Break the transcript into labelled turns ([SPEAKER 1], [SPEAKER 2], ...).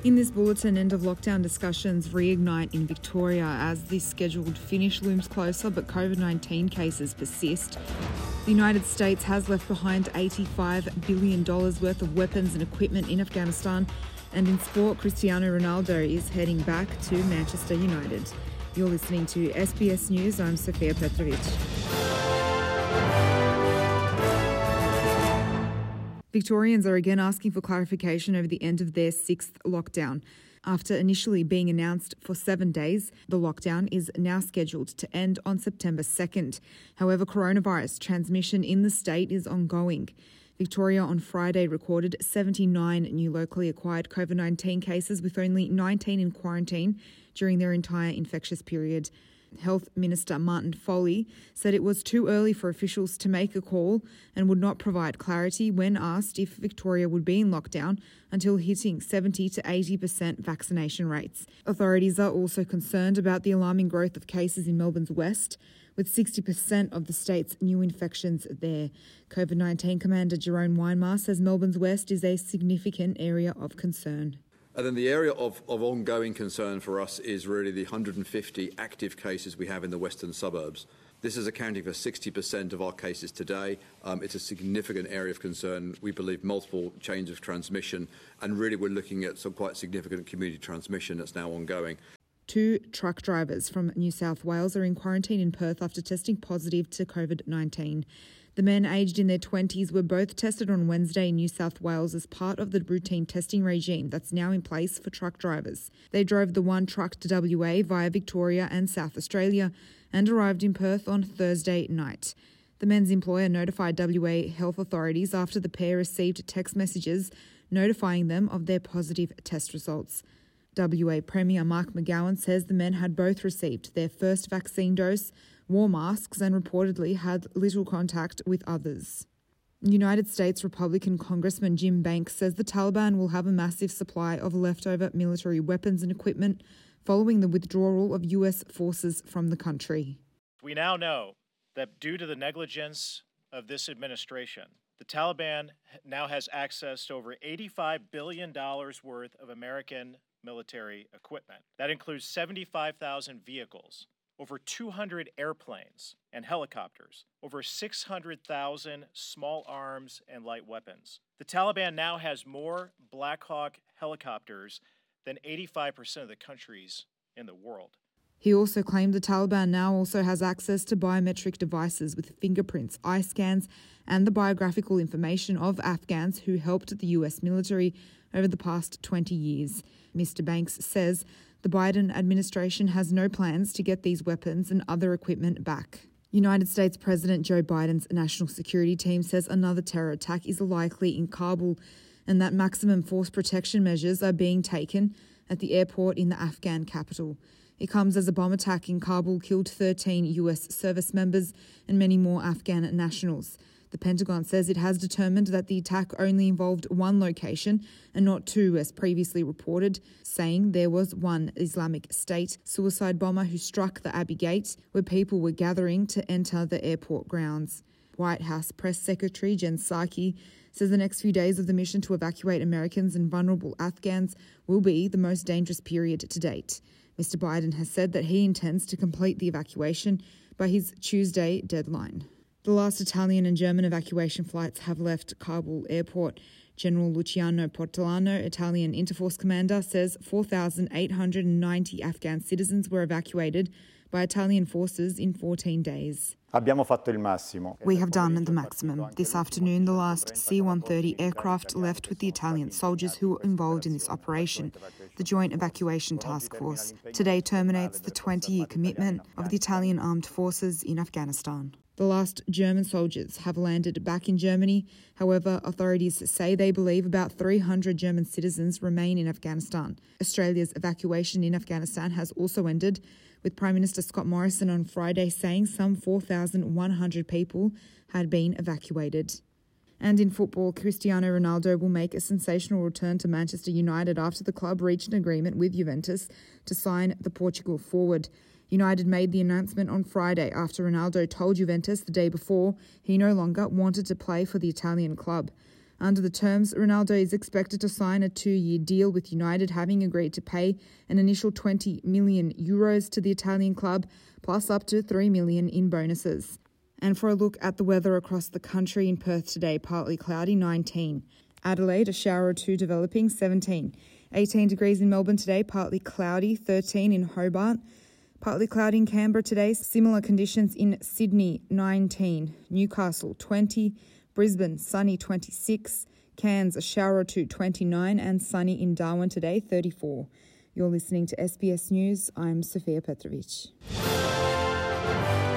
[SPEAKER 1] In this bulletin, end of lockdown discussions reignite in Victoria as the scheduled finish looms closer, but COVID-19 cases persist. The United States has left behind $85 billion worth of weapons and equipment in Afghanistan. And in sport, Cristiano Ronaldo is heading back to Manchester United. You're listening to SBS News. I'm Sofia Petrovic. Victorians are again asking for clarification over the end of their sixth lockdown. After initially being announced for 7 days, the lockdown is now scheduled to end on September 2nd. However, coronavirus transmission in the state is ongoing. Victoria on Friday recorded 79 new locally acquired COVID-19 cases, with only 19 in quarantine during their entire infectious period. Health Minister Martin Foley said it was too early for officials to make a call and would not provide clarity when asked if Victoria would be in lockdown until hitting 70 to 80% vaccination rates. Authorities are also concerned about the alarming growth of cases in Melbourne's west, with 60% of the state's new infections there. COVID-19 Commander Jerome Weinmar says Melbourne's west is a significant area of concern.
[SPEAKER 2] And then the area of ongoing concern for us is really the 150 active cases we have in the western suburbs. This is accounting for 60% of our cases today. It's a significant area of concern. We believe multiple chains of transmission, and really we're looking at some quite significant community transmission that's now ongoing.
[SPEAKER 1] 2 truck drivers from New South Wales are in quarantine in Perth after testing positive to COVID-19. The men aged in their 20s were both tested on Wednesday in New South Wales as part of the routine testing regime that's now in place for truck drivers. They drove the one truck to WA via Victoria and South Australia and arrived in Perth on Thursday night. The men's employer notified WA health authorities after the pair received text messages notifying them of their positive test results. WA Premier Mark McGowan says the men had both received their first vaccine dose, wore masks and reportedly had little contact with others. United States Republican Congressman Jim Banks says the Taliban will have a massive supply of leftover military weapons and equipment following the withdrawal of US forces from the country.
[SPEAKER 3] We now know that due to the negligence of this administration, the Taliban now has access to over $85 billion worth of American military equipment. That includes 75,000 vehicles, over 200 airplanes and helicopters, over 600,000 small arms and light weapons. The Taliban now has more Black Hawk helicopters than 85% of the countries in the world.
[SPEAKER 1] He also claimed the Taliban now also has access to biometric devices with fingerprints, eye scans, and the biographical information of Afghans who helped the US military over the past 20 years. Mr. Banks says the Biden administration has no plans to get these weapons and other equipment back. United States President Joe Biden's national security team says another terror attack is likely in Kabul and that maximum force protection measures are being taken at the airport in the Afghan capital. It comes as a bomb attack in Kabul killed 13 US service members and many more Afghan nationals. The Pentagon says it has determined that the attack only involved one location and not 2 as previously reported, saying there was one Islamic State suicide bomber who struck the Abbey Gate where people were gathering to enter the airport grounds. White House Press Secretary Jen Psaki says the next few days of the mission to evacuate Americans and vulnerable Afghans will be the most dangerous period to date. Mr. Biden has said that he intends to complete the evacuation by his Tuesday deadline. The last Italian and German evacuation flights have left Kabul airport. General Luciano Portolano, Italian Interforce commander, says 4,890 Afghan citizens were evacuated by Italian forces in 14 days. We have done the maximum. This afternoon, the last C-130 aircraft left with the Italian soldiers who were involved in this operation, the Joint Evacuation Task Force. Today terminates the 20-year commitment of the Italian armed forces in Afghanistan. The last German soldiers have landed back in Germany. However, authorities say they believe about 300 German citizens remain in Afghanistan. Australia's evacuation in Afghanistan has also ended, with Prime Minister Scott Morrison on Friday saying some 4,100 people had been evacuated. And in football, Cristiano Ronaldo will make a sensational return to Manchester United after the club reached an agreement with Juventus to sign the Portugal forward. United made the announcement on Friday after Ronaldo told Juventus the day before he no longer wanted to play for the Italian club. Under the terms, Ronaldo is expected to sign a 2-year deal with United, having agreed to pay an initial €20 million to the Italian club, plus up to $3 million in bonuses. And for a look at the weather across the country, in Perth today, partly cloudy, 19. Adelaide, a shower or two developing, 17. 18 degrees in Melbourne today, partly cloudy, 13 in Hobart. Partly cloudy in Canberra today, similar conditions in Sydney, 19. Newcastle, 20. Brisbane, sunny, 26. Cairns, a shower or two, 29. And sunny in Darwin today, 34. You're listening to SBS News. I'm Sofia Petrovic.